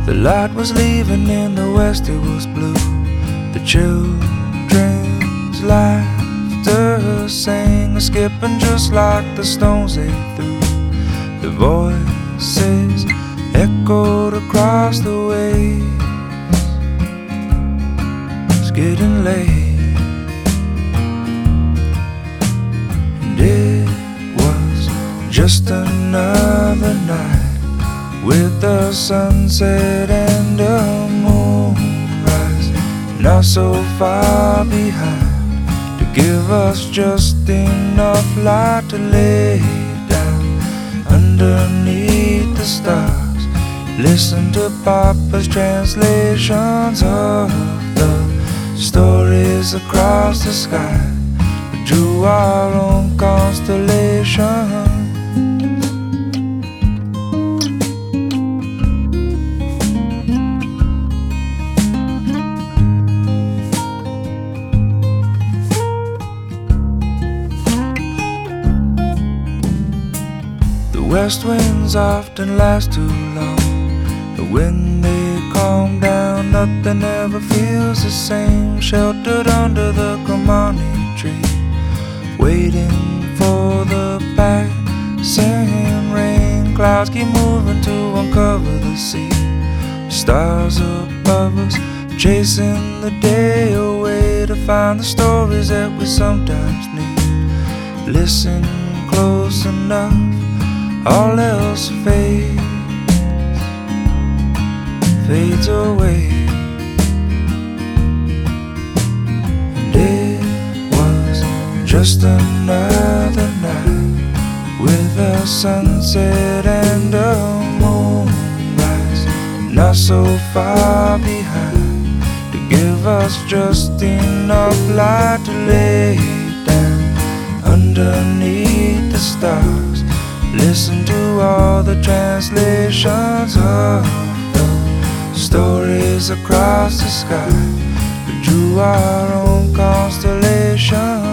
The light was leaving in the west, it was blue. The children's laughter sang, skipping just like the stones they threw. The voices echoed across the waves. It's getting late, and it was just another night with the sunset and a moonrise, not so far behind to give us just enough light to lay down underneath the stars. Listen to Papa's translations of the stories across the sky. We drew our own constellation. West winds often last too long, but when they calm down, nothing ever feels the same. Sheltered under the Kamani tree, waiting for the passing rain. Clouds keep moving to uncover the sea. Stars above us, chasing the day away to find the stories that we sometimes need. Listen close enough, all else fades away. And it was just another night with a sunset and a moonrise, not so far behind to give us just enough light to lay down underneath the stars. Listen to all the translations of the stories across the sky. We drew our own constellation.